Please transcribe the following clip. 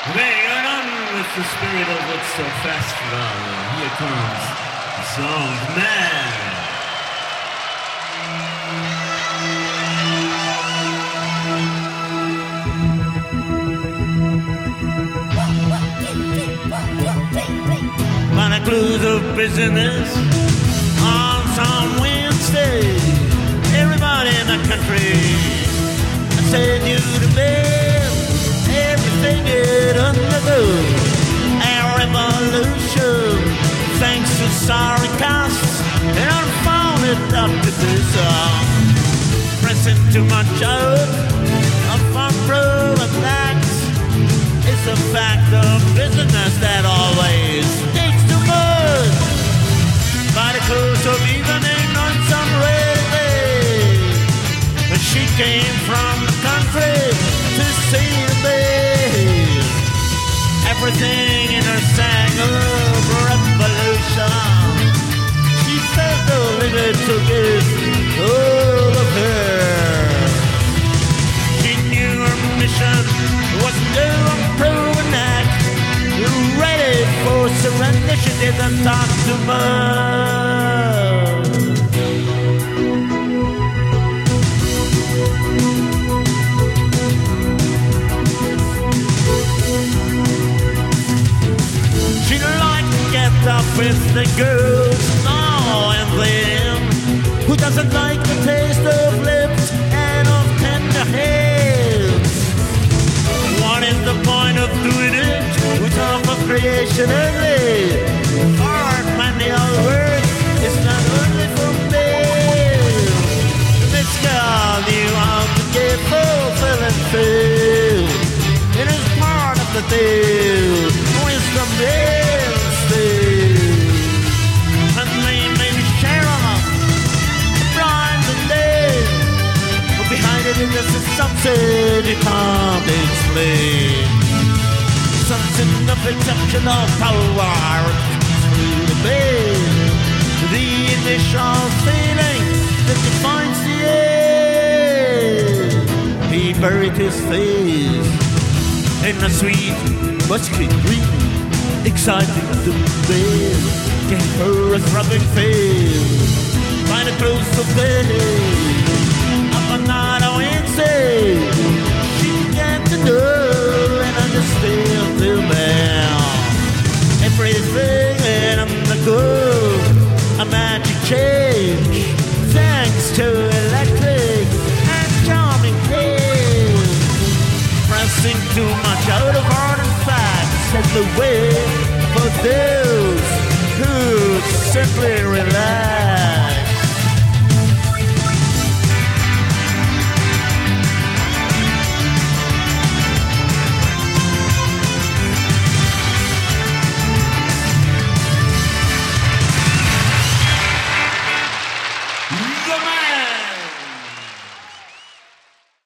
Going on with the spirit of Woodstock Festival. Here comes the song Man. By the close of business on some Wednesday, everybody in the country send you to bed. Everything get undergo a revolution, thanks to sorry costs and unfounded optimism. Pressing too much out of fun proven facts. It's a fact of business that always takes too much. By the close of evening on some red day, she came from the country to see me. Everything in her sang of revolution. She felt the limit to give all of her. She knew her mission was to improve an act. Ready for surrender, she didn't talk too much. She liked to get up with the girls now and then. Who doesn't like the taste of lips and of tender hands? What is the point of doing it? We talk of creation early. Art, man, the old word is not only for men. This girl knew how to get fulfilled and feel. It is part of the deal. Wisdom is still. Her name may be Sharon, Brian and Dave. But behind it is just something you can't explain. Something of exceptional power through the veil. The initial feeling that defines the end. He buried his face in a sweet musky dream, exciting to bear. Gave her a throbbing feel by the close of day. Up on night I went say she began to know and understand till now. Everything in the good, a magic change, thanks to electric and charming things. Pressing too much out of artifacts and the way for those who simply relax.